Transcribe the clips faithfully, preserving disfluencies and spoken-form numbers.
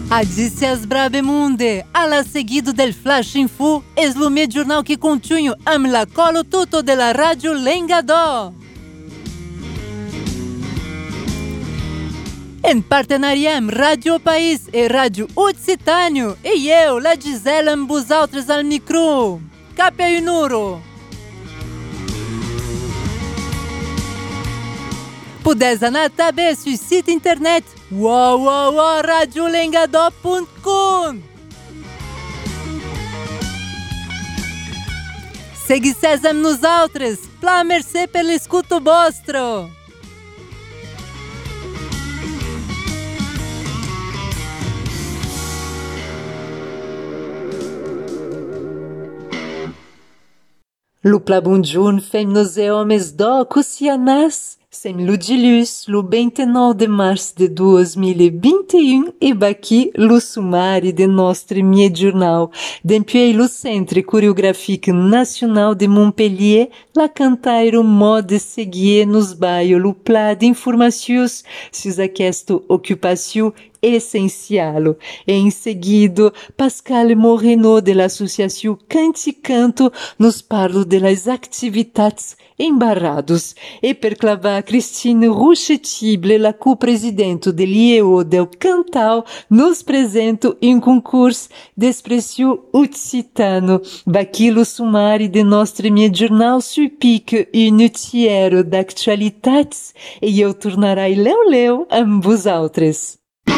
Adicias Brabemunde, alla seguido del Flash Info, es lo mio giornal che continua am la colo tutto della Radio Lengadò. In parceria amb Radio País e Radio Occitânio, e eu, la Gisela, amb vosaltres al micro. Cap aí, Nuro. Podes anar també sul site internet w w w ponto radio lengadò ponto com. Seguisses amb nosaltres, pla mercè per l'escuto vostro. Lupla bunjun fem nos e homens do Cusianás. Sem Ludilus, le vinte-nove de março de dois mil e vinte e um, e aqui o sumário de nosso mie jornal. Depuis le Centre Coreográfico Nacional de Montpellier, la cantairo mode seguir nos bairros o plá de informações sobre aquesta ocupação essencial. E em seguida, Pascal Moreno, de l'Associação Canticanto, nos parla de las atividades embarrados. E per clavar Christine Rouchetible, la co-presidente de l'I E O del Cantal, nos presenta um concurso de expressão occitano. Aqui o sumário de nosso mie jornal sur pique e noticiero d'actualitats, e eu tornarei leu-leu amb vosaltres.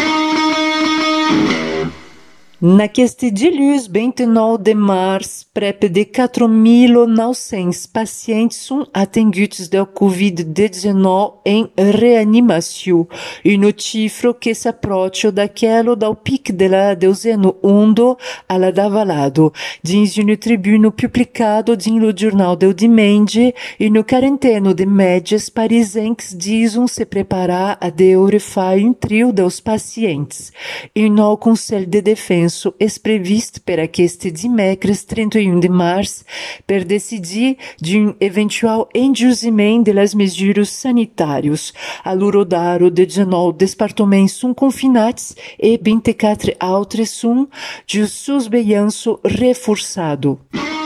Naqueste dilúvio, vinte-nove de março, prep de quatro mil novecentos pacientes são atendidos do covid dezenove em reanimação, uma cifra que se aproxima daquela do pico de la dezena onda a la davalado, diz um tribuno publicado no jornal do Dimanche, e uma quarentena de médias parisienses dizem se preparar a deurefar um trio dos pacientes. E no Conselho de Defesa é previsto para este dimecres trinta e um de março para decidir de um eventual endurcimento das medidas sanitárias. A Lurodaro, dezenove departamentos são confinados e vinte e quatro outros são de surveillance reforçado.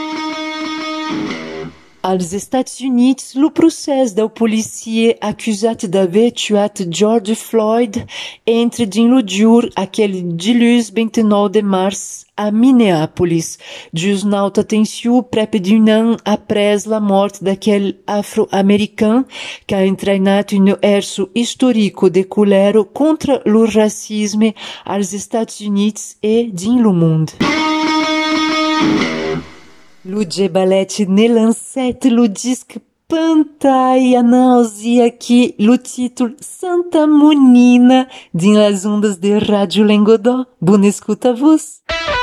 Aos Estados Unidos, o processo do policier acusado d'aver tuat George Floyd entre din lo diur aquele dilúvio vinte-nove de março a Minneapolis, just nauta atenção prep de um ano após la morte daquele afro-americano que ha entrainado um erso histórico de colero contra o racismo aos Estados Unidos e din lo mundo. Ludzie Balete ne lancete lo disque Pantaia náusea aqui o título Santa Monina din las ondas de Radio Lengadò. Boa escuta vos.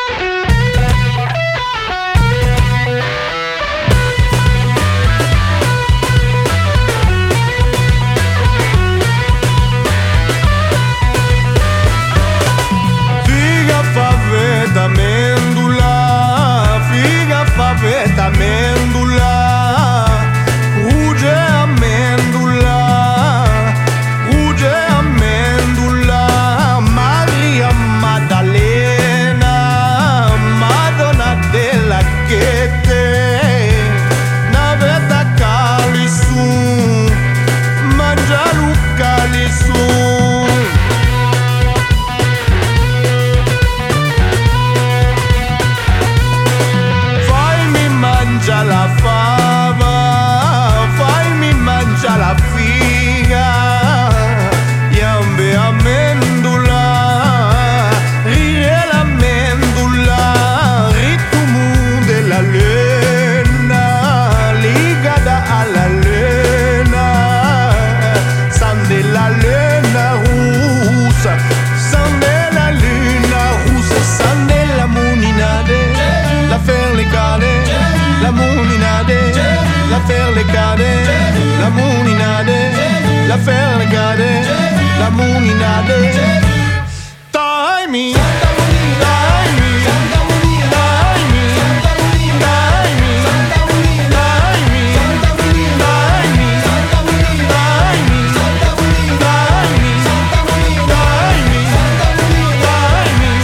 Figa faveta amêndola, figa faveta amêndola. La muninade, la ferlegade, la muninade. Dai mi, dai mi, dai mi, dai mi, dai mi, dai mi, dai mi, dai mi, dai mi, dai mi.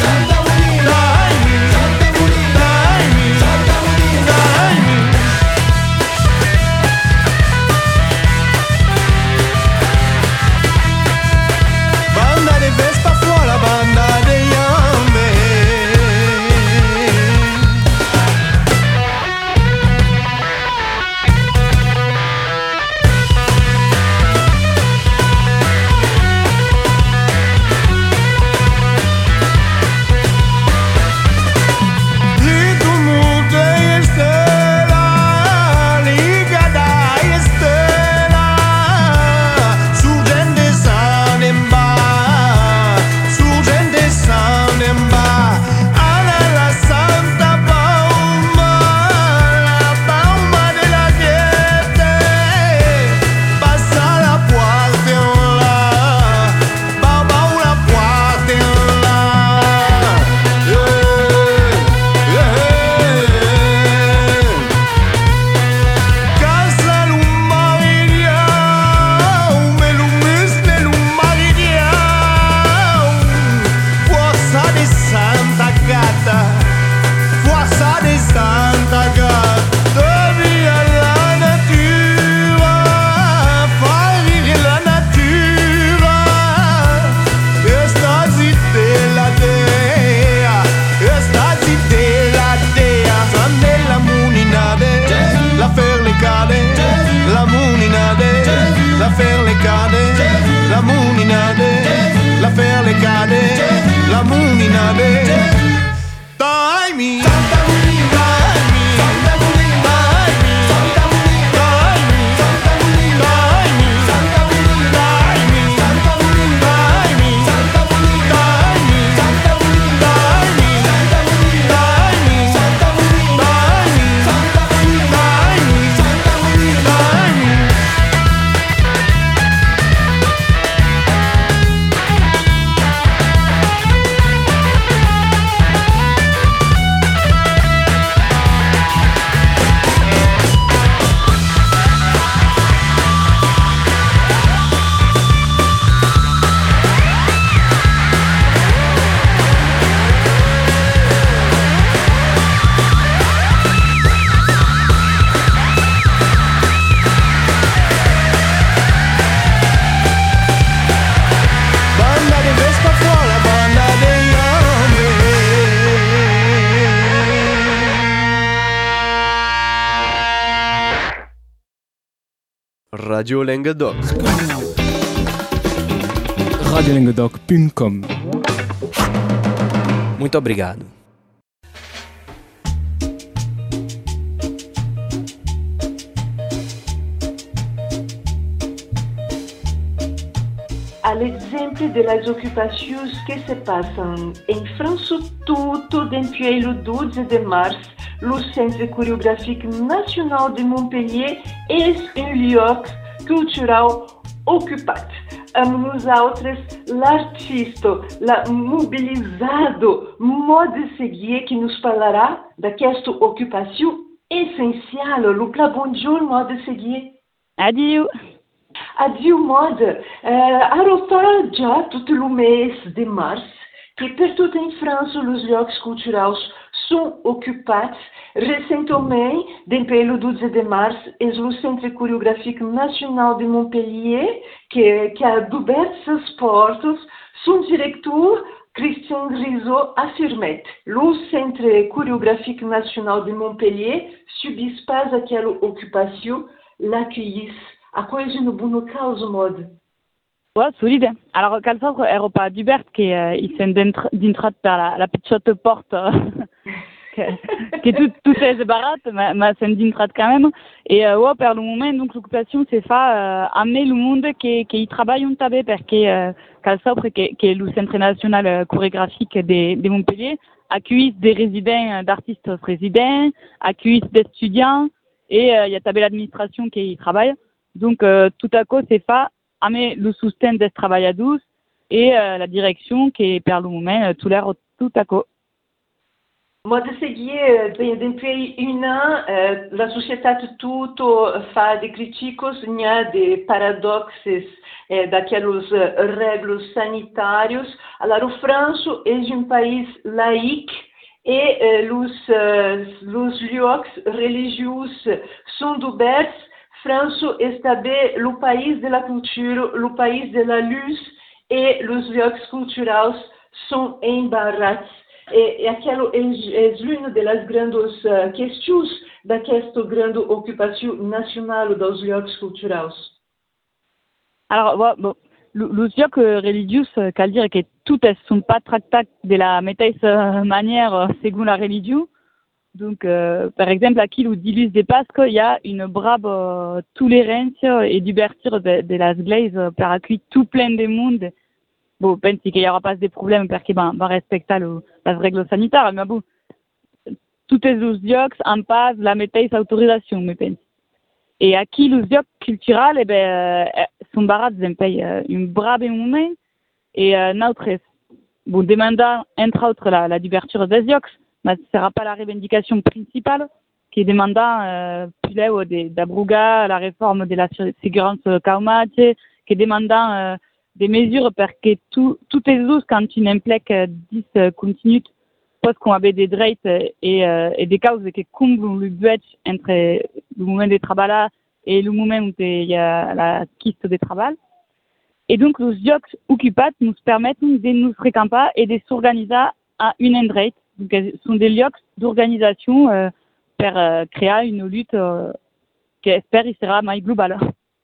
la muninade. Dai mi, Santa Munina, dai mi, Santa Munina, dai mi, Santa Munina, dai mi, Santa Munina, dai mi, Santa Munina, dai mi, Santa Munina, dai mi, Santa Munina, dai mi, Santa Munina, dai mi, Santa Munina, dai mi, Santa Munina, dai mi, Santa Munina, dai mi, Santa Munina, dai mi. Banda de Vespa fuori, banda degli uomini. Radio Languedoc. radio languedoc ponto com. Muito obrigado. À l'exemple de las ocupações que se passam em França, tudo depuis le douze de mars, le Centre chorégraphique national de Montpellier é um lieu cultural ocupado. Nous autres, l'artiste, la mobilisado, mode seguir que nos falará d'aquesta ocupação essencial. Lupla, bonjour, mode seguir. Adieu. Adieu, mode. Uh, arrota já todo o mês de março, que perto em França os lieux culturais são ocupados. Recentemente, depuis le douze de mars, é o Centre chorégraphique national de Montpellier que, que a diversas portas. Son diretor, Christian Grisot, affirmait: le Centre chorégraphique national de Montpellier subit pas aquela occupation, l'accueillisse. A coisa no bono causa, mode. Ouais, solide. Alors, cal sopra è roba Dubert che euh, il s'est d'intrat per la, la petite porte euh, que, que tout, tout est séparate, mais, mais c'est d'intrat quand même. Et euh, ouais, per le moment, donc l'occupation c'est fa euh, amener le monde qui qui y travaille un tabé perché euh, cal sopra che che le Centre national euh, chorégraphique de, de Montpellier accueille des résidents euh, d'artistes résidents, accueille des étudiants et il euh, y a tabé l'administration qui y travaille. Donc, euh, tout à coup, c'est fa amener le soutien des travailleurs et euh, la direction qui est per le moment euh, tout l'air tout à coup. Mode seguir, depuis un an, euh, la société tout fa des critiques, il y a des paradoxes eh, daqueles règles sanitarios. Alors, France est un pays laïque et euh, les, euh, les lieux religieux sont ouverts. France est le pays de la culture, le pays de la luz et les lieux culturels sont embarrassés. E aquilo é, é uma das grandes uh, questões desta grande ocupação nacional dos lieux culturais. Alors, ouais, bon, les lieux religieux, qu'à dire que toutes ne sont pas traitées de la même manière selon la religion. Donc, euh, par exemple, aquí où dilus de Pasque, il y a une brave euh, tolérance et d'ouverture de, de la Église pour accueillir tout plein de monde. Bon, je pense qu'il n'y aura pas de problème parce qu'il va respecter le, les règles sanitaires, mais bon, tous les lieux en passent la méthode autorisation, je pense. Et aquí, les lieux culturels, eh ben, euh, sont barrés d'un pays, euh, un brave moment, et euh, notre, bon, demandant, entre autres, la, la d'ouverture des lieux, mais ce ne sera pas la revendication principale, qui est demandant, euh, plus là, d'abroger la réforme de la sécurité caumate, qui est demandant, euh, des mesures pour que tout, toutes les choses, quand tu n'impliques dix continues, parce qu'on avait des droits et, euh, et des causes qui comblent le but entre le moment de travail et le moment où il y a la quiste de travail. Et donc, les lieux occupés nous permettent de nous fréquenter et de s'organiser à une endroit. Donc, ce sont des lieux d'organisation euh, pour euh, créer une lutte euh, qui, j'espère, sera plus globale.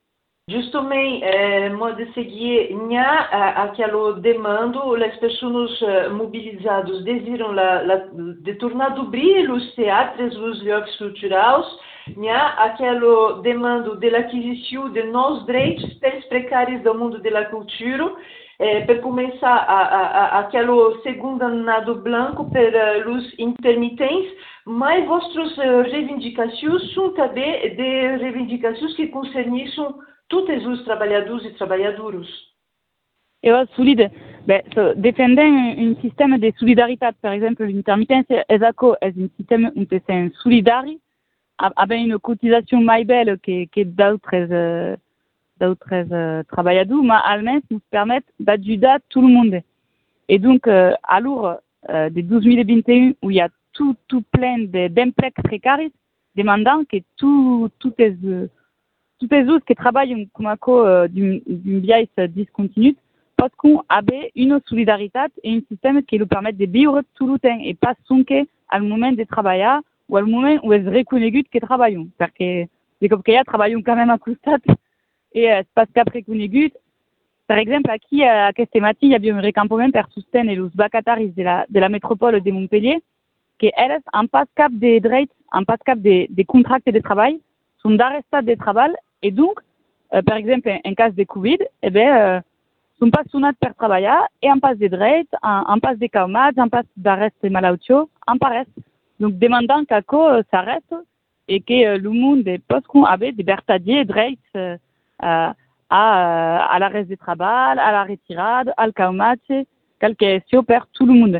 Justamente, eh, modo de seguir, nha, aquela demanda, as pessoas eh, mobilizadas desejam la, la, de tornar a abrir os teatros, os lugares culturais, nha, aquela demanda de aquisição de novos direitos pelos precários do mundo da cultura, eh, para começar a, a, a, aquela segunda nado branco para os intermitentes, mas vossas uh, reivindicações são também de reivindicações que concernem todos os trabalhadores e trabalhadoras. Eu solide, ben, so, defendem um sistema de solidariedade, por exemplo, l'intermitência é um sistema onde é solidário, avec uma cotização mais bela que, que d'autres, uh, d'autres uh, trabalhadores, mas ao menos nos permite d'ajudar tout le monde. Et donc, euh, alors, euh, de dois mil e vinte e um, où il y a tout, tout plein de, d'emplois précaires, demandant que tout, tout les, euh, toutes les autres qui travaillent comme euh, d'une, d'une vieille discontinue, parce qu'on avait une solidarité et un système qui nous permet de vivre tout le temps et pas sonquer au moment de travailler ou au moment où ils reconnaissent qu'ils travaillent. Parce que les copains travaillent quand même à Coustat et euh, c'est parce qu'après reconnaissent. Par exemple, aquí, a aquesta matí hi havia un recampament per sostendre els vacataris de la, de la métropole de Montpellier, que elles, en pas cap de drets, en pas cap de, de contractes de treball, són d'arrestat de treball, et donc, euh, per exemple, en cas de Covid, eh bé, euh, són pas sonats per treballar, et en pas de drets, en, en pas de caumats, en pas d'arrest de malaltio, en pas res. Donc, demandant qu'aco euh, s'arrête, et que euh, le monde pot qu'on avait des vertadiers drets euh, euh, à, à l'arrêt de travail, à la retirada, al caumatge, quelque question per tout le monde.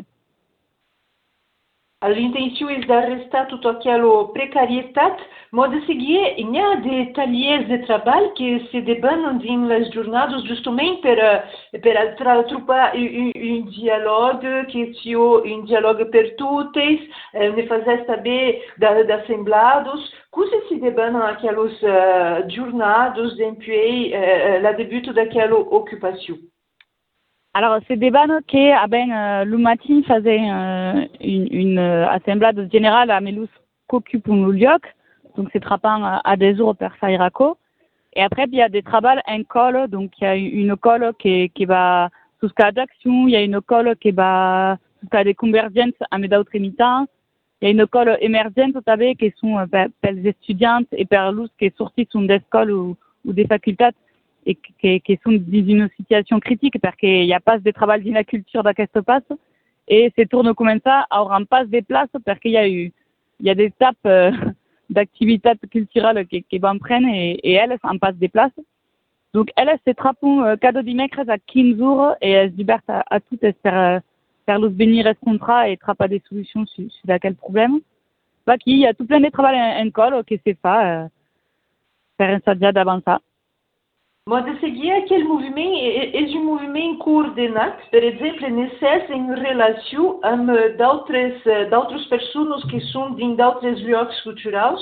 L'intention est d'arrêter toute aquela precariedade, mas de seguir, il y a des talleres de travail qui se débattent dans les jornadas justamente para para tra- trouver un, un dialogue que soit un dialogue per toutes, eh, ne fazer saber da, da assemblados, como se débattent aquelas uh, jornadas depuis uh, la début daquela occupation. Alors, ces débats qui, ah ben, euh, le matin, faisaient euh, une, une euh, assemblée générale à Melus qu'occupe un lieu, donc c'est trappant à, à des jours per Sairaco. Et après, il y a des travaux en école, donc il y a une école qui, qui va jusqu'à l'action, il y a une école qui va jusqu'à des convergences à mes d'autres émitants, il y a une école émergente, vous savez, qui sont euh, pour les étudiantes et pour les qui sont sortis des écoles ou, ou des facultés, et qui, qui sont dans une situation critique parce qu'il n'y a pas de travail dans la culture dans ce passe et ces tournes comme ça auront pas de place parce qu'il y a eu il y a des étapes euh, d'activités culturelles qui, qui vont prendre et, et elles en passent des places. Donc elles se trappent euh, cadeau dimanche à quinze jours et elles se libèrent à, à toutes faire faire le venir ce contrat et trappent des solutions sur, sur quel problème. Bah qu'il y a tout plein de travail en école qui se fait euh, faire un sadia d'avant ça. Mas de seguir aquele movimento é, é um movimento coordenado, por exemplo, necessita em relação com outras, outras pessoas que são de outros lugares culturais?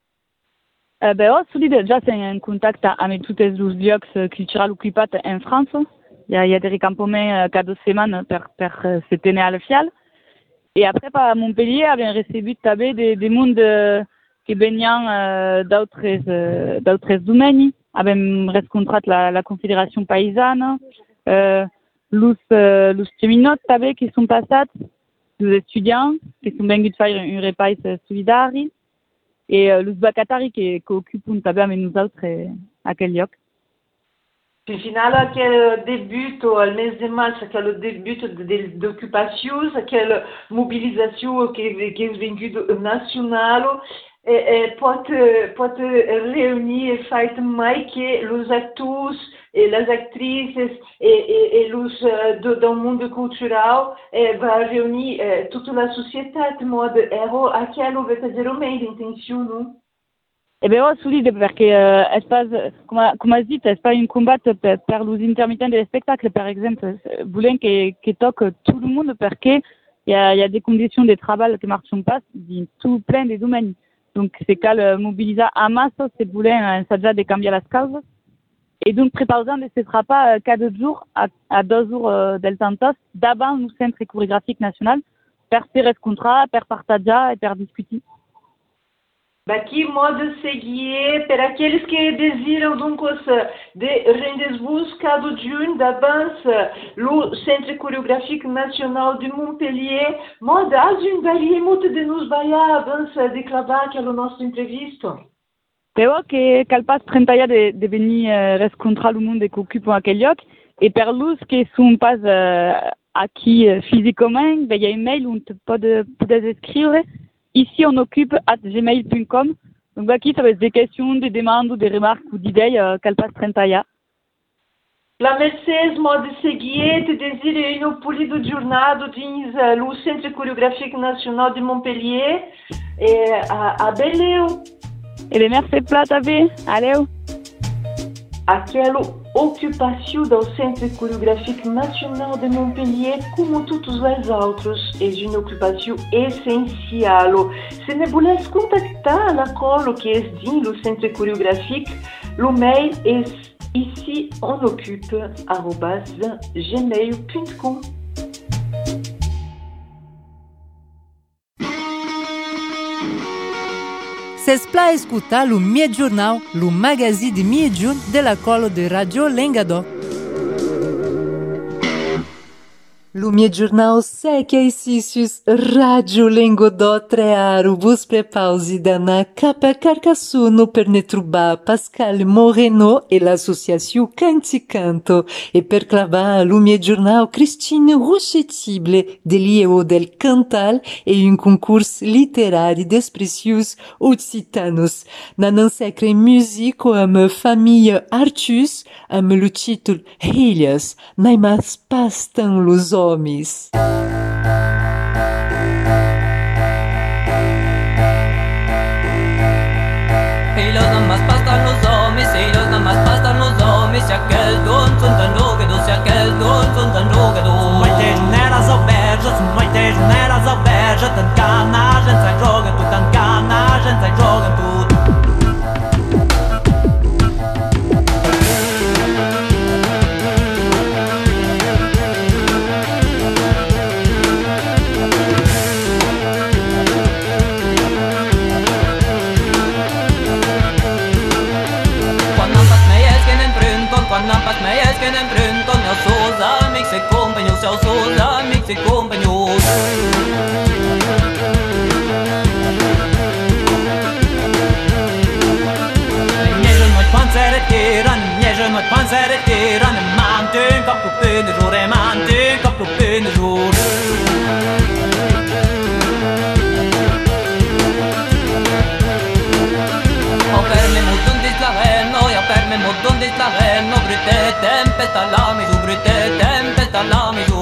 Euh, ben, oh, solide, déjà, c'est un contact avec tous les lieux culturels occupés en France. Il y a, il y a des recampements euh, quatre semaines per, per euh, cette année à la Fial. Et après, à Montpellier, avait reçu des, des, des mondes euh, qui venaient euh, d'autres, euh, d'autres domaines. Avem rencontrat la, la Confédération paysanne, euh, los, euh, los cheminots també, qui sont passats, les étudiants qui sont venus faire un repas solidari, et euh, los vacataris qui, qui occupent també avec nous autres euh, à quel lloc. Au final, aquele début, au mês de mars, aquele début d'occupation, aquela mobilização que, que é venue nacional, É, é, pode, pode reunir e fazer mais que os atores e as atrizes e, e, e os uh, do, do mundo cultural é, vai reunir é, toda a sociedade de modo é aquilo verdadeiramente intenção, não? Eh bien, oui, solide, parce que, euh, espace, comme, comme je dis, c'est pas un combat per, per les intermittents des spectacles, par exemple, voulons que, que toque tout le monde, parce qu'il y a, y a des conditions de travail qui ne marchent pas, dans tout plein de domaines. Donc, c'est qu'à le mobiliser à masse, c'est voulu un déjà de cambier la cause. Et donc, préparant ne sera pas quatre jours à, à deux jours euh, del tantos d'avant le centre chorégraphique national, per faire ce contrat, per partager et per discuter. Aqui modo seguir para aqueles que desejam donc de rendez-vous cada junho d'avance no Centre Coreográfico Nacional de Montpellier, modo há une variété muito de nos vai avance de clavar que é o nosso entrevista. Però que cal pas trenta de, de venir uh, rescontrar le monde que occupent aquel lloc, et per los que sont pas uh, aquí uh, physiquement, ben, il y a un mail où on te peut, peut écrire. Ici, on occupe at gmail point com. Donc, ici, ça va être des questions, des demandes, des remarques ou d'idées euh, qu'elle passe trente ans. La Mercedes modo seguir te deseja um polido jornada dins uh, no Centre Coreográfico Nacional de Montpellier e a, a beleu. Et bien, merci plata, allez. Aquela ocupação do Centre Coreográfico Nacional de Montpellier, como todos os outros, é uma ocupação essencial. Se não voulez contactar a colo que é dentro do Centre Coreográfico, o mail é ici on occupe arobase gmail point com. S'espla escutar o Mie Jornal, o magazine de Mie-Jun de la colo de Radio Lengadó. O Mie Jornal segue exercícios Radio Lengadó trearo bus prepausi dana capa Carcassuno per ne trubar Pascal Moreno e l'associação Canticanto e per clavar o Mie Jornal Christine Rochetible de l'I E O del Cantal e un concurs literari desprecius occitanos. Nanan secre musico am famille Artus am lo títol Hilhas, naimas pastan los homens. Ellos nada más pastan los hombres, ellos nada más pastan los hombres. Se aquel don sunt tan rogedo, se aquel don sunt tan rogedo. Mai te neras alberjas, mai te neras alberjas. Tan cana, gente sai joga tu, tan cana, gente sai joga tu. Quando pas me es que nem pronto meus seus amigos e companheiros, seus seus amigos e companheiros. Niech noć pancery tiran, niech noć pancery tiran, mam tylko kupiny żur, mam tylko kupiny żur. O per me molto un dislageno, io per me molto un dislageno. Brute tempesta la misu, brute tempesta la misu.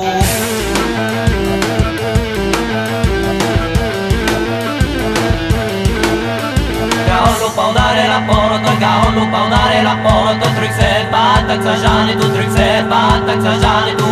Gaolo paudare la porto, gaolo paudare la porto. Truc se fatta, exagane tu, truc se fatta, exagane tu.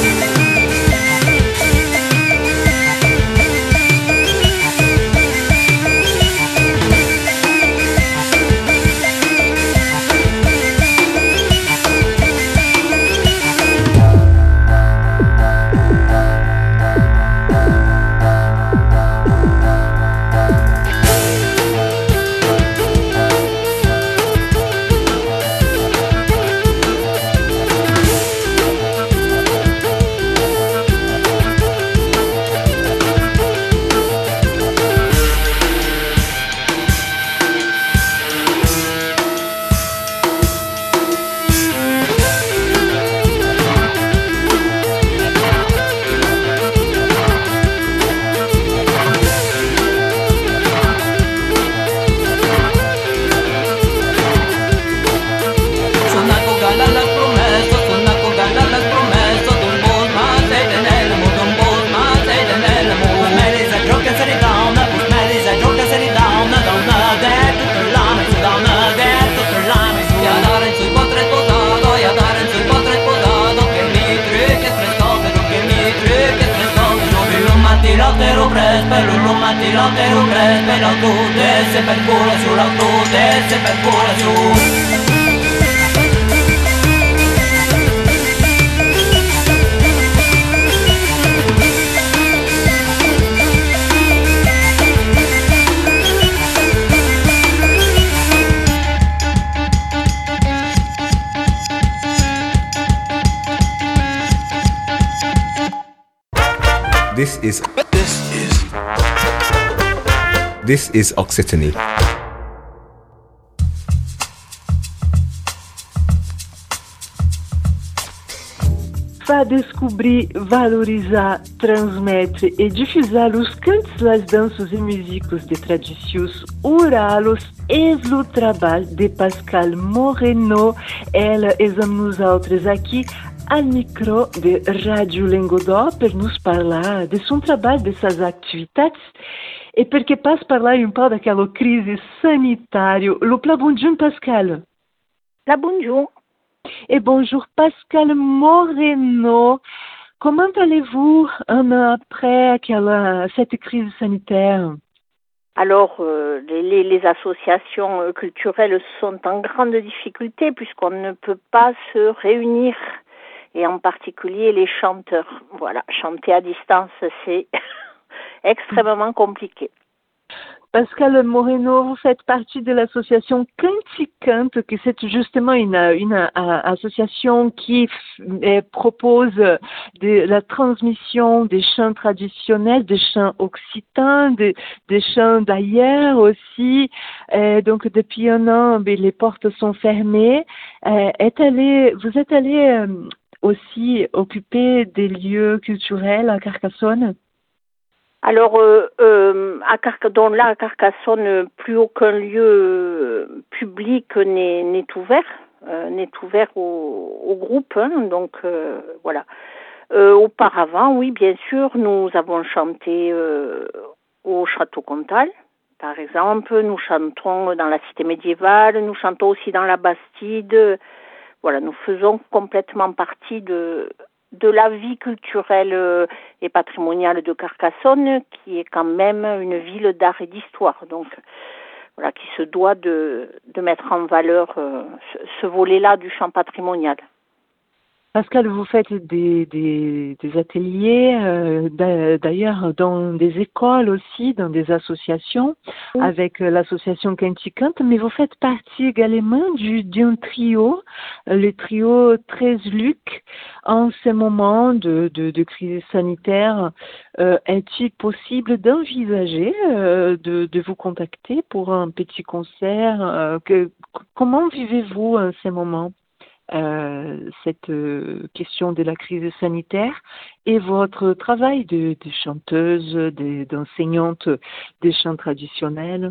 Se percura sull'autode, se percura su. This is this is this is Occitanie. Fa descobrir, valorizar, transmetre e difusar os cantos, as danças e músicos de tradições orales é o trabalho de Pascal Moreno. Ela é nos outros aqui ao micro de Rádio Languedoc para nos falar de seu trabalho, de suas atividades e porque passa a falar um pouco daquela crise sanitária. Le plat bonjour Pascal. La bonjour. Et bonjour Pascal Moreno. Comment allez-vous un an après quelle, cette crise sanitaire? Alors, euh, les, les associations culturelles sont en grande difficulté puisqu'on ne peut pas se réunir, et en particulier les chanteurs. Voilà, chanter à distance, c'est extrêmement compliqué. Pascal Moreno, vous faites partie de l'association Canticante, qui c'est justement une, une, une association qui f, propose de la transmission des chants traditionnels, des chants occitans, des, des chants d'ailleurs aussi. Et donc depuis un an, les portes sont fermées. Est allé, vous êtes allé aussi occuper des lieux culturels à Carcassonne? Alors, euh, euh, à Carc- donc là, à Carcassonne, plus aucun lieu public n'est, n'est ouvert, euh, n'est ouvert au, au groupe, hein, donc euh, voilà. Euh, auparavant, oui, bien sûr, nous avons chanté euh, au Château Comtal, par exemple, nous chantons dans la cité médiévale, nous chantons aussi dans la Bastide, voilà, nous faisons complètement partie de... de la vie culturelle et patrimoniale de Carcassonne, qui est quand même une ville d'art et d'histoire, donc voilà, qui se doit de, de mettre en valeur euh, ce, ce volet-là du champ patrimonial. Pascal, vous faites des, des, des ateliers, euh, d'ailleurs dans des écoles aussi, dans des associations, oui, avec l'association Canticante, mais vous faites partie également du, d'un trio, le trio treize Luc. En ce moment de, de, de crise sanitaire, euh, est-il possible d'envisager euh, de, de vous contacter pour un petit concert? euh, que, Comment vivez-vous en ce moment? Euh, cette euh, question de la crise sanitaire et votre travail de, de chanteuse, de, d'enseignante des chants traditionnels?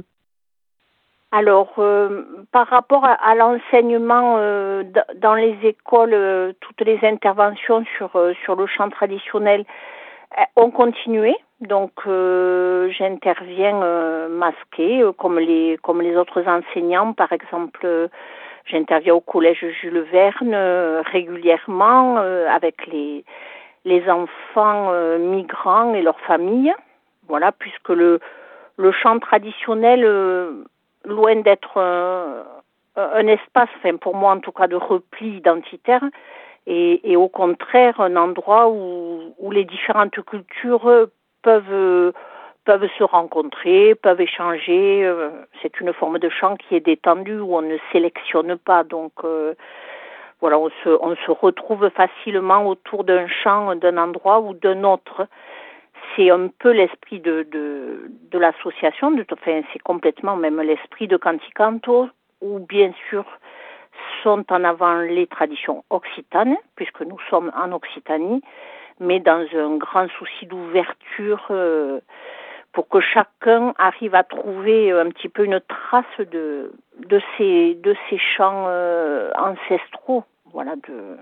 Alors, euh, par rapport à, à l'enseignement euh, d- dans les écoles, euh, toutes les interventions sur, euh, sur le chant traditionnel euh, ont continué. Donc, euh, j'interviens euh, masquée, euh, comme, les, comme les autres enseignants, par exemple. Euh, J'interviens au collège Jules Verne euh, régulièrement euh, avec les, les enfants euh, migrants et leurs familles. Voilà, puisque le, le chant traditionnel, euh, loin d'être un, un espace, enfin pour moi en tout cas, de repli identitaire, et, et au contraire un endroit où, où les différentes cultures peuvent... peuvent se rencontrer, peuvent échanger. Euh, c'est une forme de chant qui est détendue, où on ne sélectionne pas. Donc, euh, voilà, on se, on se retrouve facilement autour d'un chant, d'un endroit ou d'un autre. C'est un peu l'esprit de, de, de l'association, de, enfin, c'est complètement même l'esprit de Canticanto, où bien sûr sont en avant les traditions occitanes, puisque nous sommes en Occitanie, mais dans un grand souci d'ouverture, euh, pour que chacun arrive à trouver un petit peu une trace de de ces de ces chants euh, ancestraux, voilà. De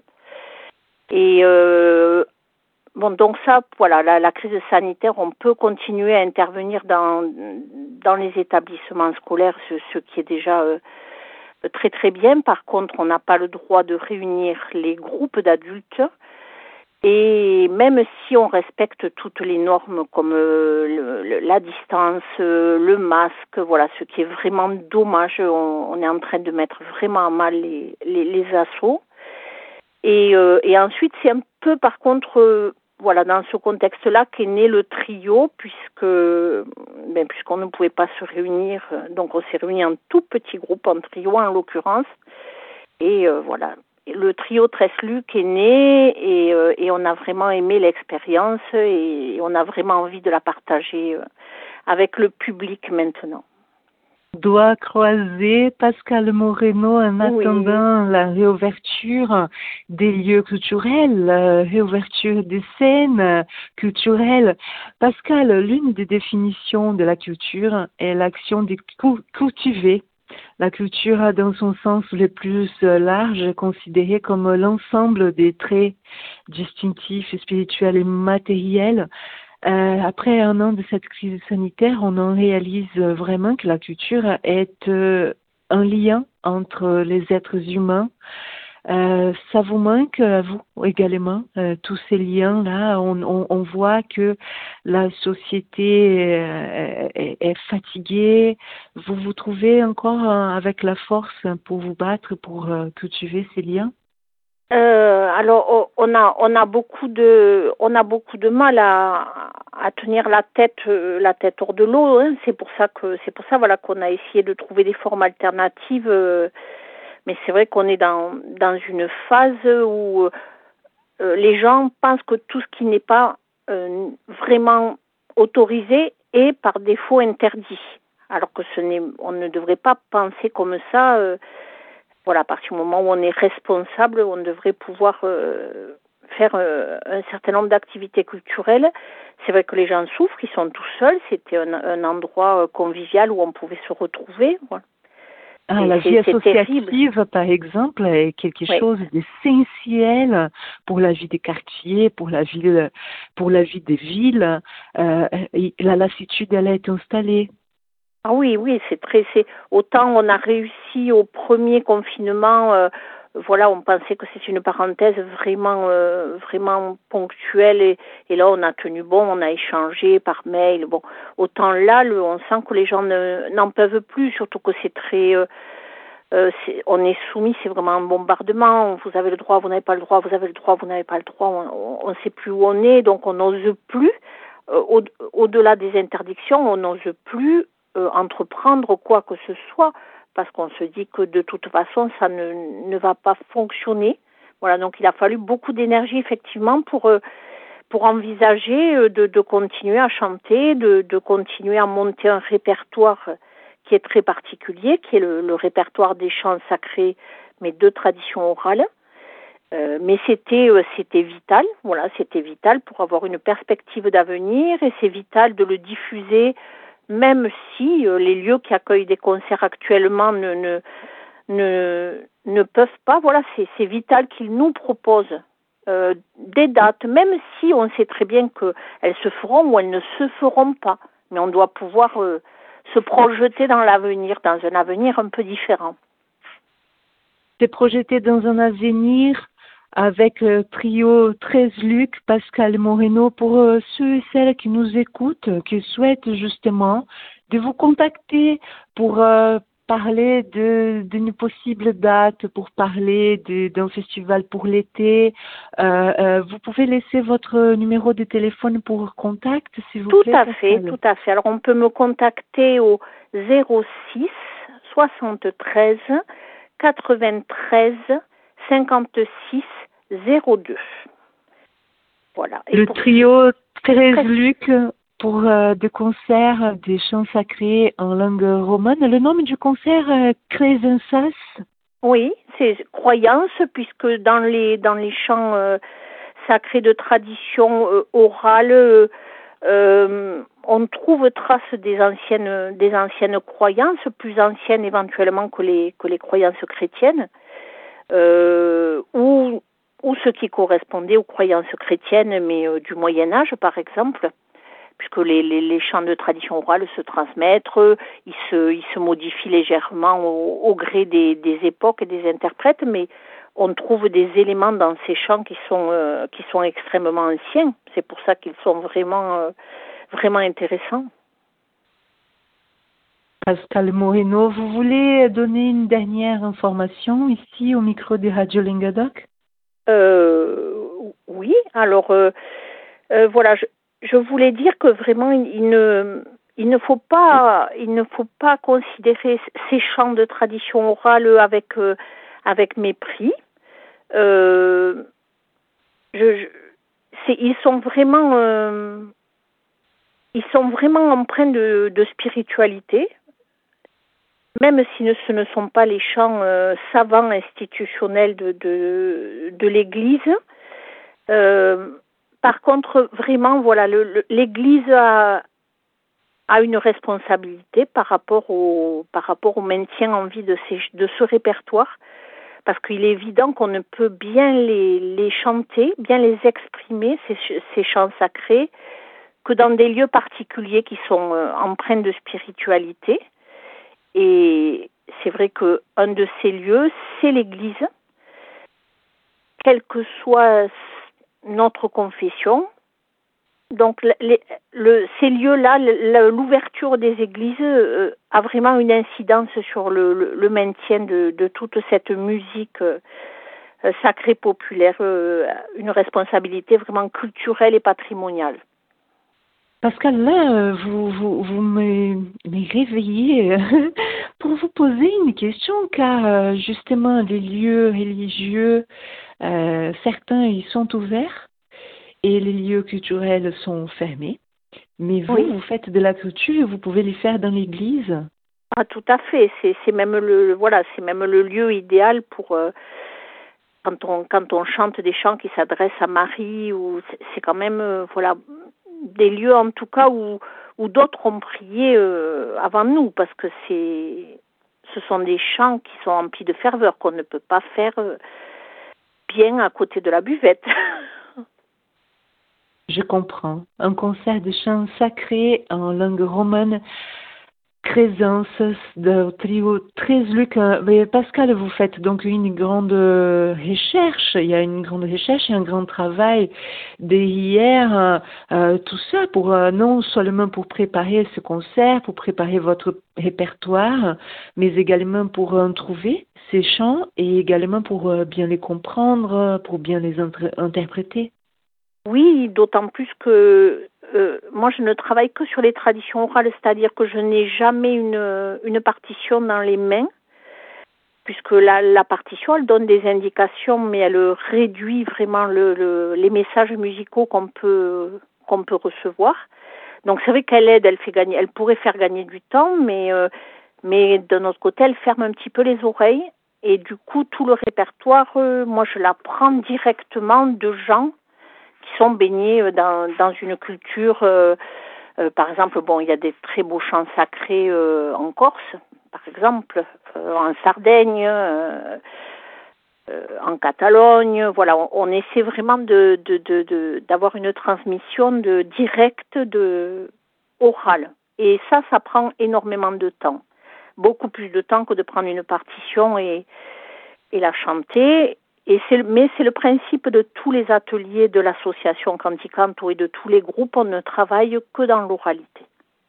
et euh, bon, donc ça, voilà, la, la crise sanitaire, on peut continuer à intervenir dans dans les établissements scolaires, ce, ce qui est déjà euh, très très bien. Par contre, on n'a pas le droit de réunir les groupes d'adultes. Et même si on respecte toutes les normes comme euh, le, le, la distance, euh, le masque, voilà, ce qui est vraiment dommage, on, on est en train de mettre vraiment à mal les, les, les assos. Et, euh, et ensuite, c'est un peu par contre, euh, voilà, dans ce contexte-là qu'est né le trio, puisque, ben, puisqu'on ne pouvait pas se réunir, donc on s'est réunis en tout petit groupe, en trio en l'occurrence, et euh, voilà. le trio Tresluc est né et, euh, et on a vraiment aimé l'expérience et on a vraiment envie de la partager euh, avec le public maintenant. Doigts croisés, Pascal Moreno, en Oui. attendant la réouverture des lieux culturels, la réouverture des scènes culturelles. Pascal, l'une des définitions de la culture est l'action de cultiver. La culture, dans son sens le plus large, est considérée comme l'ensemble des traits distinctifs, spirituels et matériels. Euh, après un an de cette crise sanitaire, on en réalise vraiment que la culture est euh, un lien entre les êtres humains. Euh, ça vous manque à vous également, euh, tous ces liens-là. On, on, on voit que la société euh, est, est fatiguée. Vous vous trouvez encore euh, avec la force pour vous battre, pour euh, cultiver ces liens? Euh, alors on a on a beaucoup de on a beaucoup de mal à, à tenir la tête euh, la tête hors de l'eau. Hein. C'est pour ça que c'est pour ça voilà qu'on a essayé de trouver des formes alternatives. Euh, mais c'est vrai qu'on est dans dans une phase où euh, les gens pensent que tout ce qui n'est pas euh, vraiment autorisé est par défaut interdit. Alors que ce n'est on ne devrait pas penser comme ça. Euh, Voilà, à partir du moment où on est responsable, on devrait pouvoir euh, faire euh, un certain nombre d'activités culturelles. C'est vrai que les gens souffrent, ils sont tout seuls. C'était un, un endroit convivial où on pouvait se retrouver. Voilà. Ah, la vie associative, par exemple, est quelque oui. chose d'essentiel pour la vie des quartiers, pour la ville, pour la vie des villes. Euh, la lassitude, elle est installée. Ah oui, oui, c'est très, c'est autant on a réussi au premier confinement, euh, voilà, on pensait que c'était une parenthèse vraiment, euh, vraiment ponctuelle et, et là on a tenu bon, on a échangé par mail, bon, autant là, le, on sent que les gens ne, n'en peuvent plus, surtout que c'est très, euh, euh, c'est, on est soumis, c'est vraiment un bombardement, vous avez le droit, vous n'avez pas le droit, vous avez le droit, vous n'avez pas le droit, on ne sait plus où on est, donc on n'ose plus, euh, au, au-delà des interdictions, on n'ose plus Euh, entreprendre quoi que ce soit parce qu'on se dit que de toute façon ça ne, ne va pas fonctionner. Voilà, donc il a fallu beaucoup d'énergie effectivement pour euh, pour envisager euh, de, de continuer à chanter, de, de continuer à monter un répertoire qui est très particulier, qui est le, le répertoire des chants sacrés mais de tradition orale. Euh, mais c'était euh, c'était vital, voilà, c'était vital pour avoir une perspective d'avenir et c'est vital de le diffuser. Même si euh, les lieux qui accueillent des concerts actuellement ne, ne, ne, ne peuvent pas, voilà, c'est, c'est vital qu'ils nous proposent euh, des dates, même si on sait très bien qu'elles se feront ou elles ne se feront pas. Mais on doit pouvoir euh, se projeter dans l'avenir, dans un avenir un peu différent. Se projeter dans un avenir avec le trio Tresluc, Pascal Moreno, pour euh, ceux et celles qui nous écoutent, qui souhaitent justement de vous contacter pour euh, parler de, d'une possible date, pour parler de, d'un festival pour l'été. Euh, euh, vous pouvez laisser votre numéro de téléphone pour contact, s'il vous tout plaît. Tout à fait, Pascal. tout à fait. Alors on peut me contacter au zéro six soixante-treize quatre-vingt-treize cinquante-six zéro deux. Voilà. Et le pour... trio Tresluc pour euh, des concerts des chants sacrés en langue romane. Le nom du concert, euh, Crézensas. Oui, c'est croyance, puisque dans les dans les chants euh, sacrés de tradition euh, orale, euh, euh, on trouve trace des anciennes des anciennes croyances, plus anciennes éventuellement que les que les croyances chrétiennes, euh, ou ou ce qui correspondait aux croyances chrétiennes, mais euh, du Moyen Âge, par exemple, puisque les, les, les chants de tradition orale se transmettent, ils se, ils se modifient légèrement au, au gré des, des époques et des interprètes, mais on trouve des éléments dans ces chants qui sont, euh, qui sont extrêmement anciens. C'est pour ça qu'ils sont vraiment, euh, vraiment intéressants. Pascal Moreno, vous voulez donner une dernière information ici au micro de Radio Lingadoc? Euh, oui, alors euh, euh, voilà, je, je voulais dire que vraiment il, il ne il ne faut pas il ne faut pas considérer ces chants de tradition orale avec euh, avec mépris. Euh, je, je, c'est, ils sont vraiment, euh, ils sont vraiment empreints de, de spiritualité, même si ce ne sont pas les chants euh, savants institutionnels de, de, de l'Église. Euh, par contre, vraiment, voilà, le, le, l'Église a, a une responsabilité par rapport au, par rapport au maintien en vie de, ces, de ce répertoire, parce qu'il est évident qu'on ne peut bien les, les chanter, bien les exprimer, ces, ces chants sacrés, que dans des lieux particuliers qui sont euh, empreints de spiritualité. Et c'est vrai qu'un de ces lieux, c'est l'Église, quelle que soit notre confession. Donc les, le, ces lieux-là, le, l'ouverture des églises euh, a vraiment une incidence sur le, le, le maintien de, de toute cette musique euh, sacrée populaire, euh, une responsabilité vraiment culturelle et patrimoniale. Pascal, là, vous, vous, vous me, me réveillez pour vous poser une question, car justement, les lieux religieux, euh, certains, ils sont ouverts et les lieux culturels sont fermés. Mais vous, oui. vous faites de la culture, vous pouvez les faire dans l'église. Ah, tout à fait. C'est, c'est même le, voilà, c'est même le lieu idéal pour euh, quand on quand on chante des chants qui s'adressent à Marie, ou c'est, c'est quand même euh, voilà. des lieux en tout cas où, où d'autres ont prié euh, avant nous, parce que c'est, ce sont des chants qui sont remplis de ferveur qu'on ne peut pas faire euh, bien à côté de la buvette. Je comprends. Un concert de chants sacrés en langue romane, Crézence de trio treize Luc. Mais Pascal, vous faites donc une grande recherche. Il y a une grande recherche et un grand travail derrière euh, tout ça, pour euh, non seulement pour préparer ce concert, pour préparer votre répertoire, mais également pour en trouver ces chants et également pour euh, bien les comprendre, pour bien les inter- interpréter. Oui, d'autant plus que euh, moi je ne travaille que sur les traditions orales, c'est-à-dire que je n'ai jamais une, une partition dans les mains, puisque la, la partition elle donne des indications, mais elle réduit vraiment le, le, les messages musicaux qu'on peut, qu'on peut recevoir. Donc c'est vrai qu'elle aide, elle fait gagner, elle pourrait faire gagner du temps, mais, euh, mais d'un autre côté elle ferme un petit peu les oreilles, et du coup tout le répertoire, euh, moi je l'apprends directement de gens qui sont baignés dans, dans une culture, euh, euh, par exemple, bon, il y a des très beaux chants sacrés euh, en Corse, par exemple, euh, en Sardaigne, euh, euh, en Catalogne, voilà, on, on essaie vraiment de, de, de, de, d'avoir une transmission de, directe, de, orale. Et ça, ça prend énormément de temps, beaucoup plus de temps que de prendre une partition et, et la chanter. Et c'est, mais c'est le principe de tous les ateliers de l'association Canticanto et de tous les groupes, on ne travaille que dans l'oralité.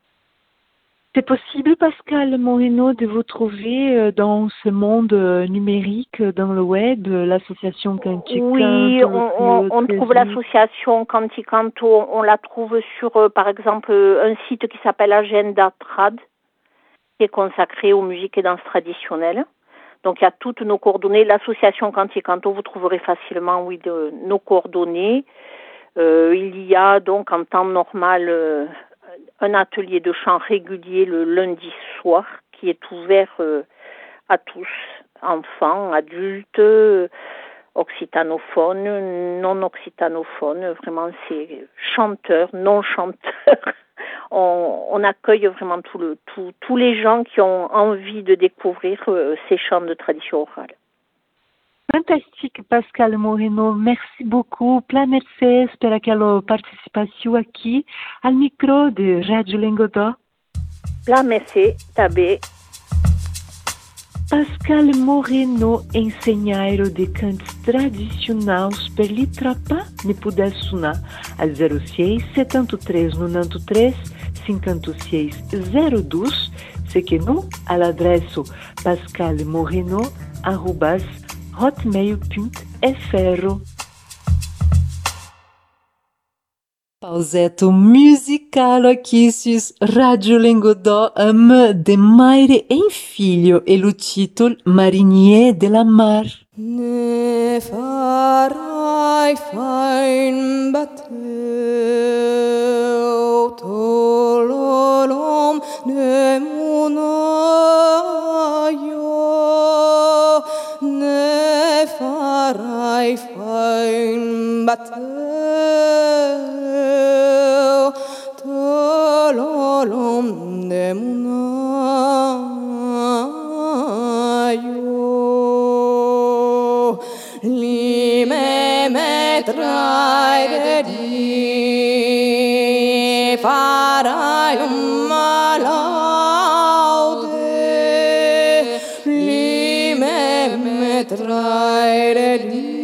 C'est possible, Pascal Moreno, de vous trouver dans ce monde numérique, dans le web, l'association Canticanto? Oui, on, on, on trouve l'association Canticanto, on la trouve sur, par exemple, un site qui s'appelle Agenda Trad, qui est consacré aux musiques et danses traditionnelles. Donc il y a toutes nos coordonnées. L'association Canticanto, vous trouverez facilement, oui, de, nos coordonnées. Euh, il y a donc en temps normal euh, un atelier de chant régulier le lundi soir qui est ouvert euh, à tous, enfants, adultes, euh, occitanophones, non occitanophones. Vraiment, c'est chanteurs, non chanteurs. On, on accueille vraiment tout le, tout, tous les gens qui ont envie de découvrir euh, ces chants de tradition orale. Fantastique, Pascal Moreno. Merci beaucoup. Plein merci per aquela participação aqui ao micro de Rádio Lengodó. Plein merci, Tabé. Pascal Moreno, engenheiro de cantos tradicionais per Litrapá, ne puder sonar a zero seis setenta e três noventa e três cinquenta e seis zero dois, se que não, à l'adresse pascalmoreno arobase hotmail ponto fr. Pauseto musical aqui sur Radio Lengodó am de Maire em Filho e o título Marinier de la Mar. ne farai fein batteu tololom ne munaio ne farai fein batteu tololom ne munaio li me metrai de di farai un malaude li me metrai de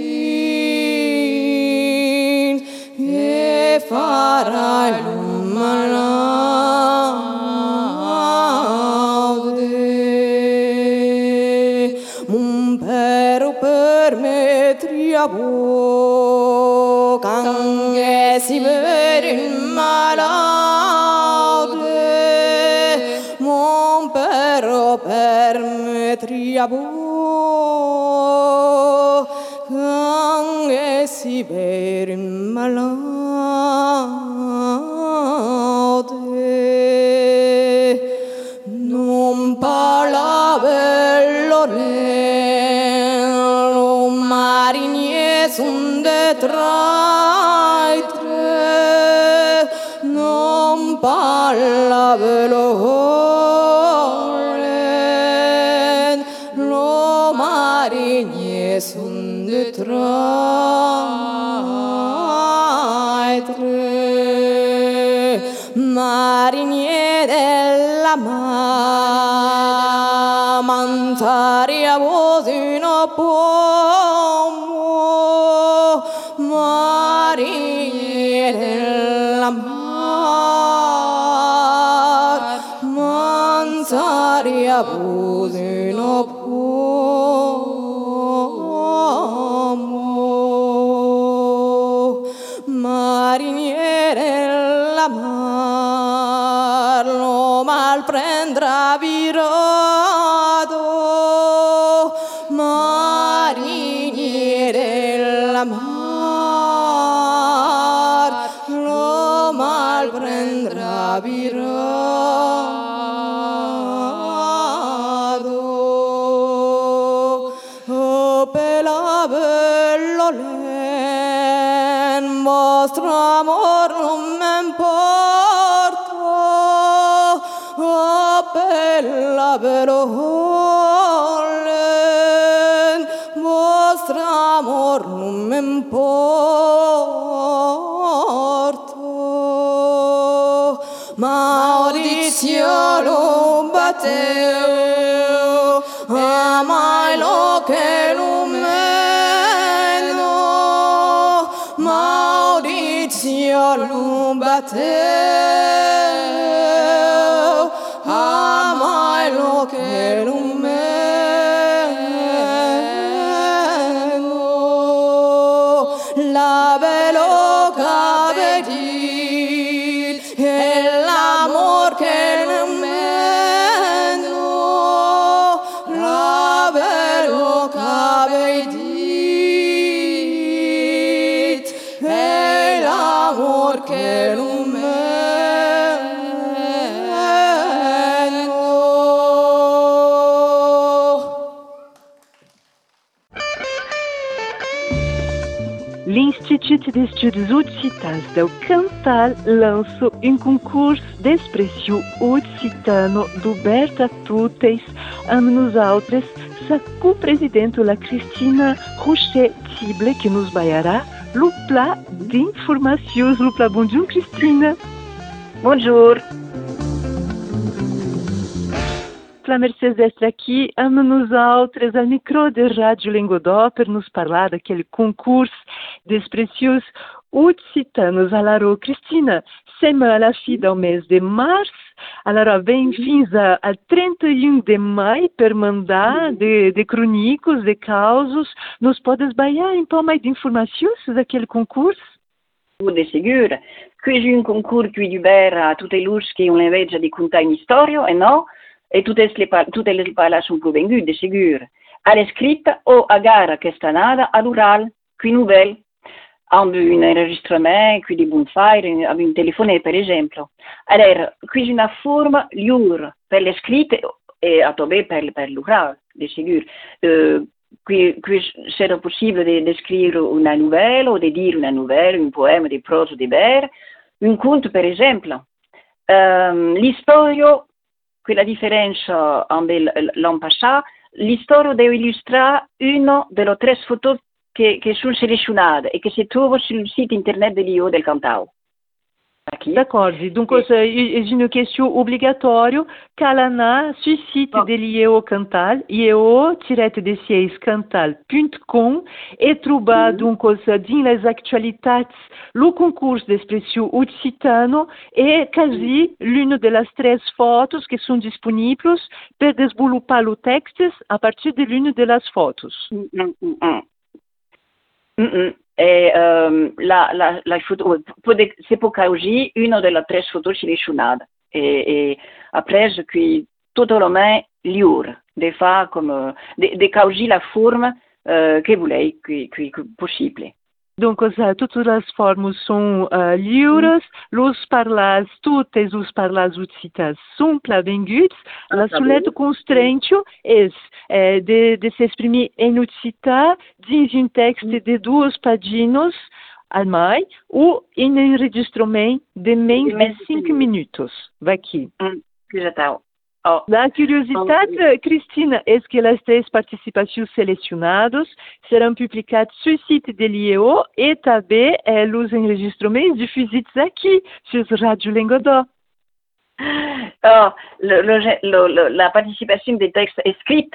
di e farai un malaude un pero per me triabo cange si ver in malaude mon pero per me triabo cange si ver in malaude non parla bello nero marinier sunt de traitre non parla veloren lo marinier sunt de traitre marinier della mar mantaria vosino pomo marinier della mar mantaria vosino pomo marinier della mar lo mal prendrà virado marinier della mar lo mal prendrà virado oh pela bello len vostro amor non m'importa oh bella veloren vostro amor non m'importa Maurizio lo batteu amai lo che lumeno Maurizio lo batteu amai lo che lumeno la veloca vedil e l'amor che lumeno la veloca vedil e l'amor che lumeno L'Institut d'Estudes Occitans del Cantal lançou um concurso de expressão occitano oberto a todos, a nós outros, sa co-presidente, la Cristina Rocher-Tible, que nos baiará le plat d'informations. Le plat, bonjour Cristina. Bonjour. La Mercedes d'estar aqui, a nós outros, al micro de Rádio Lingodó, per nos parlar daquele concurso de expressões occitanos. Alors, Cristina, siamo alla fine del mês de mars, alors vem fins a, a trinta e um de maio per mandar de, de cronicos, de causos. Nos podes baiar um pouco mais de informações daquele concurso? De sicuro, qui è un concorso qui libera a tutte le che hanno l'invedia di contare una storia, e no? E tutte le, tutte le parole sono convenute, de sicuro. all'escritta o agara questa nada all'oral, qui nouvelle, amb un enregistrement, qui di buon fare, amb un telefoné per esempio. Allora, qui una forma liure per l'escritta e a tobe per, per l'oral, di sicuro. Uh, qui, qui sarà possibile di, di scrivere una novella o di dire una novella, un poema di prosa di vers, un conto per esempio. Um, l'istoria, quella differenza amb l'anno passato, l'istoria deve illustrare una delle tre foto che, che sono selezionate e che si trovano sul sito internet de l'I O del Cantau. D'accord. Donc, oui. C'est une question obligatoire qu'Alana sur le site oh. de l'I E O Cantal, I E O-de cantal point com, et trouver mm-hmm. donc dans les actualités le concours d'expression occitano et quasi mm-hmm. l'une de las tres photos qui sont disponibles pour développer le texte à partir de l'une de las photos. Mm-hmm. Mm-hmm. E um, la, la, la foto, pode, se può causi una delle tre foto selezionate e, e après qui totalement libre de faire comme de, de causi la forme uh, che volei qui, qui, qui possibile. Donc, uh, toutes les formes sont uh, libres, mm. los parlas, toutes os parlas occitas sont plavenguts. Ah, la seule constrainte est eh, de, de s'exprimer en occita dans un texte mm. de deux pages al mai ou un enregistrement de menos de cinco minutos. Va aqui. Mm. Oh. La curiositat, oh. Cristina, é que as três participações selecionadas serão publicadas sur site de l'I E O e também eh, os enregistramentos diffusidos aqui, sur Radio Languedoc. Oh, le, le, le, la participation des textes écrits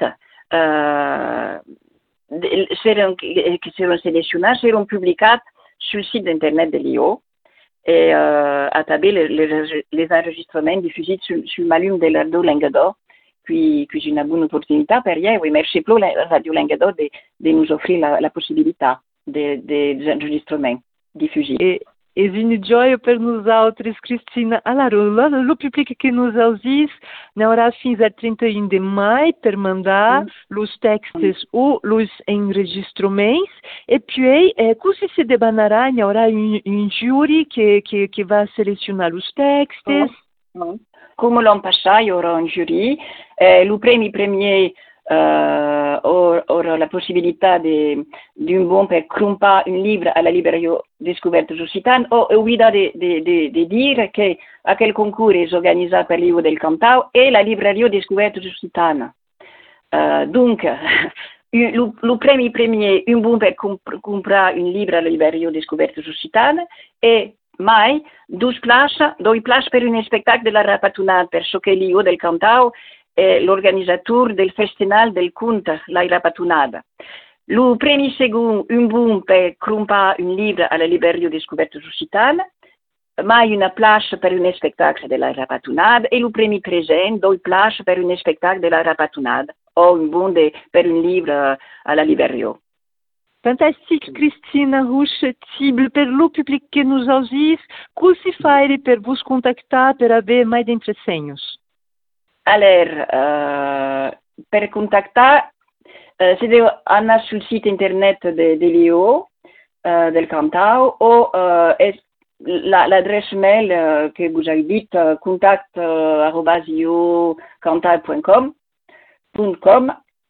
euh, seront, qui seront sélectionnés seront publiés sur le site internet de l'I E O. Et euh, à taber les, les, les enregistrements diffusés sur, sur Malum de la Radio Languedoc, puis, puis une bonne opportunité pour hier, oui, merci pour la Radio Languedoc de, de nous offrir la, la possibilité de, de, des enregistrements diffusés. Et, et une joie pour nous autres, Cristina. Alors, le, le public qui nous assiste n'aura fins à trente et un de mai pour mandar mm. les textes mm. ou les enregistrements. Et puis, eh, comment se débanará? Il y aura un, un jury qui, qui, qui va sélectionner les textes. Mm. Mm. Comme l'an passé, il y aura un jury. Eh, le premier premier euh, aura la possibilité d'un bon pour crumper un livre à la librairie Descobertes Occitanes. Ho oublié de, de, de, de dire que à quel concours est organisé par l'I O del Cantau et la librairie Descobertes Occitanes. Euh, donc, le, le premier premier, un bon pour comprer un livre à la librairie Descobertes Occitanes et mai deux places, deux places pour un spectacle de la Rapatunade, per ce que l'I O del Cantau est l'organisateur del Festival del Conte, la Rapatunade. Le premier second, un bon pour crumper un livre à la librairie Descobertes Occitanes, mai une place pour un spectacle de la Rapatunade, et le premier présent, deux places pour un spectacle de la Rapatunade, ou un bon de, pour un livre à la librairie. Fantastique, Cristina Rusch-Tible. Pour le public que nous assiste, que se faire pour vous contacter pour avoir mais d'entresenhos? Alors, euh, pour contacter, euh, c'est d'aller sur le site internet de, de l'I O euh, del Cantau ou euh, l'adresse mail euh, que vous avez dit, euh, contact arobase i o cantau point com .com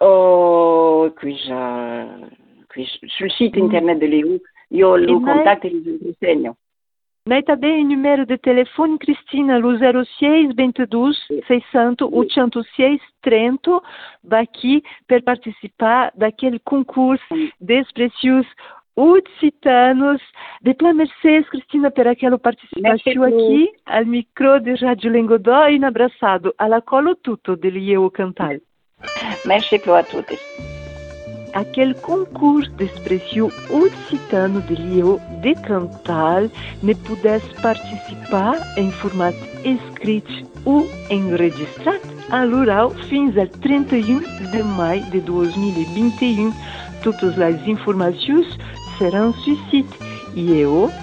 ou puis, euh, puis sur le site internet de l'I O, il y a le contact et les enseignes. Nós também o número de telefone, Cristina, o zero seis, vinte e dois, seiscentos, oitocentos e seis, trinta, daqui para participar daquele concurso de expressões occitanos. De plein merci, Cristina, por aquela participação aqui, ao micro de Rádio Languedoc e um abraçado à la colo tutto de l'I E O Cantal. Merci a todos. Aquele concurso de expressão occitano de l'I E O de Cantal ne pudesse participar em formato escrito ou enregistrado a l'oral fins ao trinta e um de maio de dois mil e vinte e um. Todas as informações serão sur o site i e o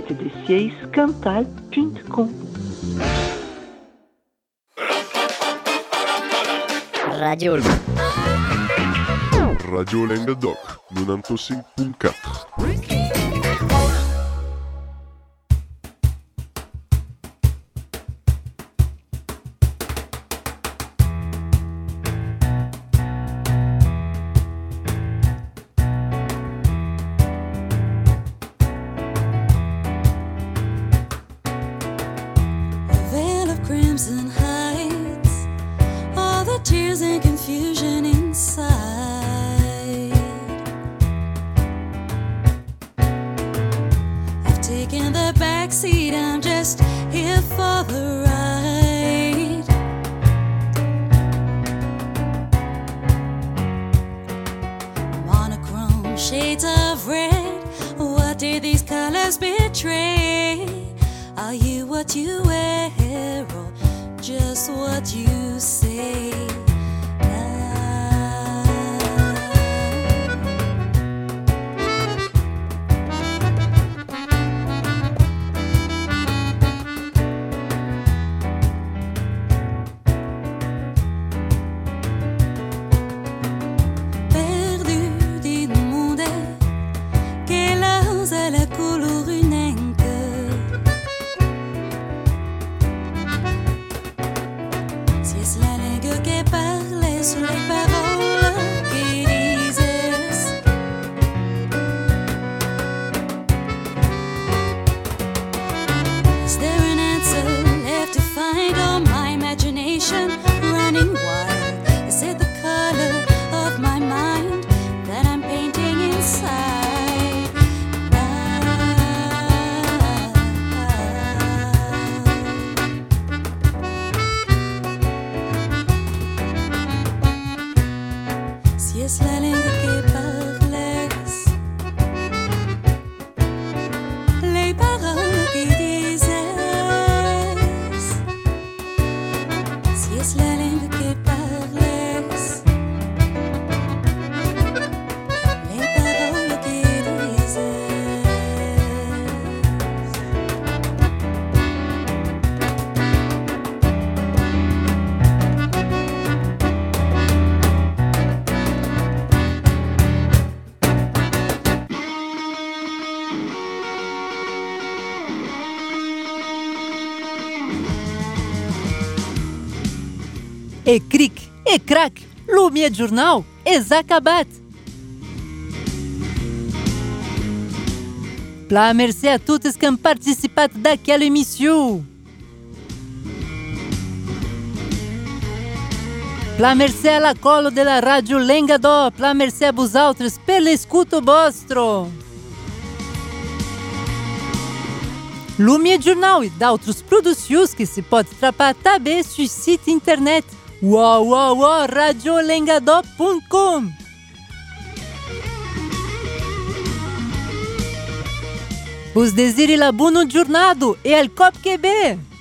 cantal ponto com. Radio Radio Languedoc, novantacinc punt quatre. Shades of red, what did these colors betray? Are you what you wear or just what you say? Running wild, is it the color of my mind that I'm painting inside? Now, si es la lengua que parles, les paroles que dices. Es la lengua que parles, les paroles que dices. E cric, e crac, lumea jornal, és acabat. Pla mercè a totes que han participat d'aquella emissió. Pla mercè a la colo de la Ràdio Languedoc, pla mercè a vosaltres per l'escuto vostro. Lumea jornal e d'altres producions que se pot trapar també sur site internet uau uau uau radio languedoc punt com. Vos desire la bona jornada e al cop que bé!